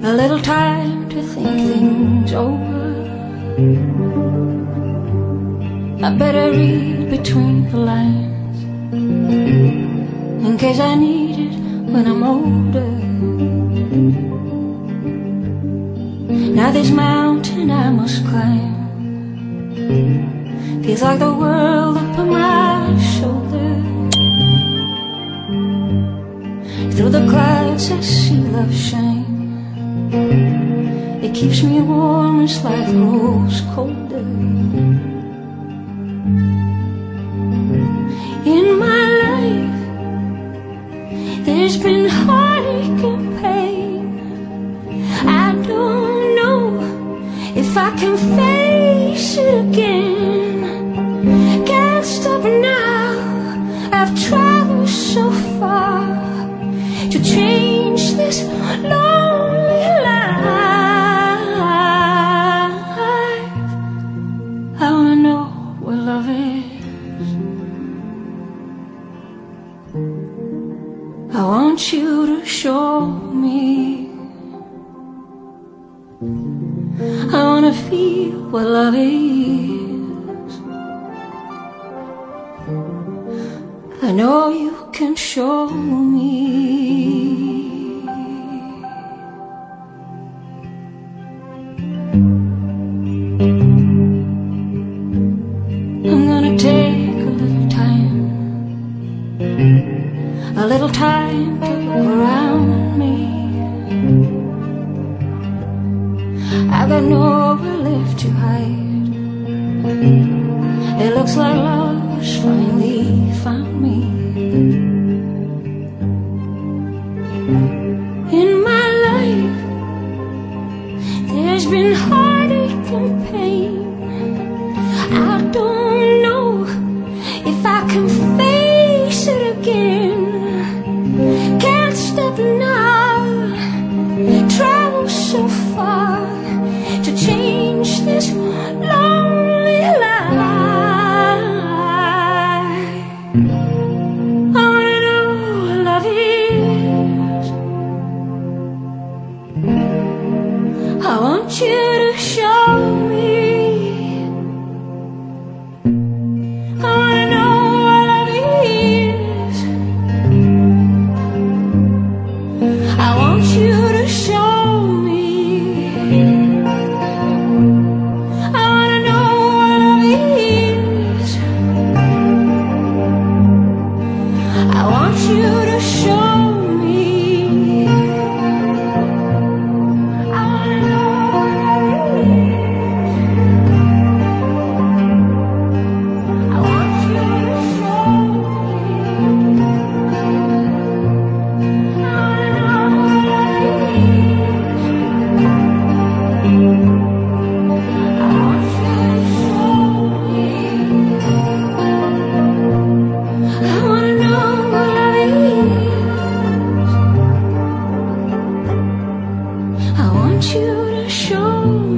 a little time to think things over. I better read between the lines in case I need it when I'm older. Now this mountain I must climb feels like the world upon my shoulder. Through the clouds I see love shine. It keeps me warm as life grows colder. In my life there's been heartache and pain. I don't know if I can face it again. Can't stop now, I've traveled so far to change this lonely life. I wanna know what love is. I want you to show me. I wanna feel what love is. I know you can show me. I'm gonna take a little time to look around me. I got nowhere left to hide. It looks like love's finally found me. In my life there's been heartache and pain. I don't know if I can face it again. Can't stop now, travel so far to change this lonely life. I wanna know what love is. I want you to show me. I wanna know what love is. I want you to show me. I wanna know what love is. I want you to show me. I wanna know what love is. I want you to show me. I wanna know what love is. I want you to show me. I wanna know what love is. I want you to show me.